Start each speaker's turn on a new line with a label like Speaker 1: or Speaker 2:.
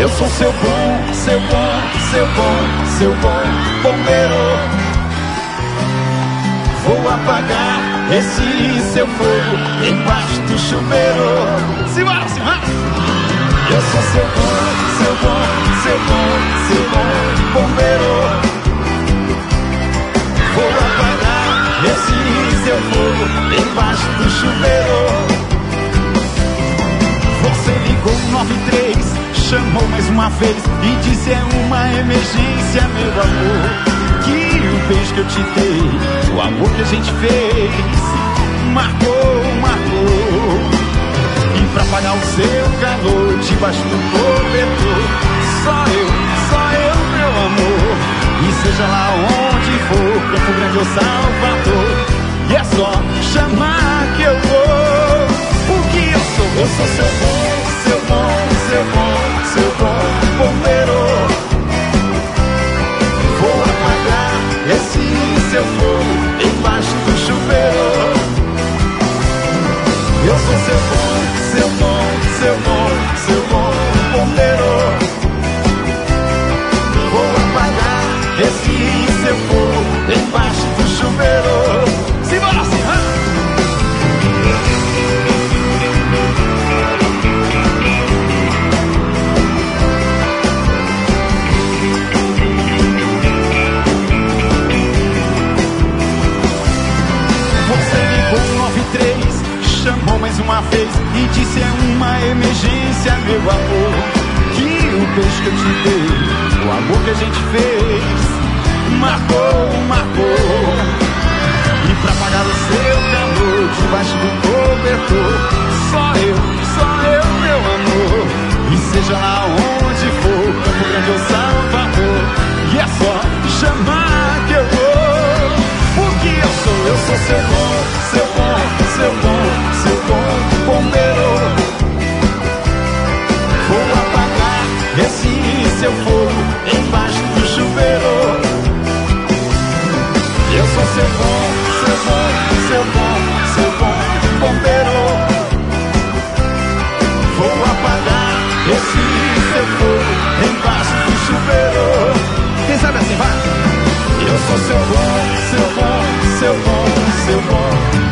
Speaker 1: Eu sou seu bom, seu bom, seu bom, seu bom bombeiro. Vou apagar esse seu fogo embaixo do chuveiro. Simbora, simbora! Eu sou seu bom, seu bom, seu bom, seu bom bombeiro. Vou apagar esse seu fogo embaixo do chuveiro. Você ligou 93, chamou mais uma vez e disse é uma emergência, meu amor. Que o beijo que eu te dei, o amor que a gente fez, marcou, marcou. E pra apagar o seu calor debaixo do cobertor, só eu, meu amor. E seja lá onde for, Campo Grande ou Salvador, e é só chamar que eu vou. Porque eu sou seu bom, seu bom, seu bom, seu bom bombeiro. Vou apagar esse seu fogo embaixo do chuveiro. Eu sou seu bom, seu bom, seu bom, seu bom bombeiro. Vou apagar esse seu fogo embaixo do chuveiro. Simbora, simbora! Chamou mais uma vez e disse é uma emergência, meu amor. Que o beijo que eu te dei, o amor que a gente fez, marcou, marcou. E pra apagar o seu calor debaixo do cobertor, só eu, meu amor. E seja lá onde for, Campo Grande ou Salvador, e é só chamar que eu vou. Porque eu sou seu bom, seu bom, seu bom, seu bom bombeiro. Vou apagar esse seu fogo embaixo do chuveiro. Eu sou seu bom, seu bom, seu bom, seu bom bombeiro. Vou apagar esse seu fogo embaixo do chuveiro. Quem sabe assim, vai? Eu sou seu bom, seu bom, seu bom, seu bom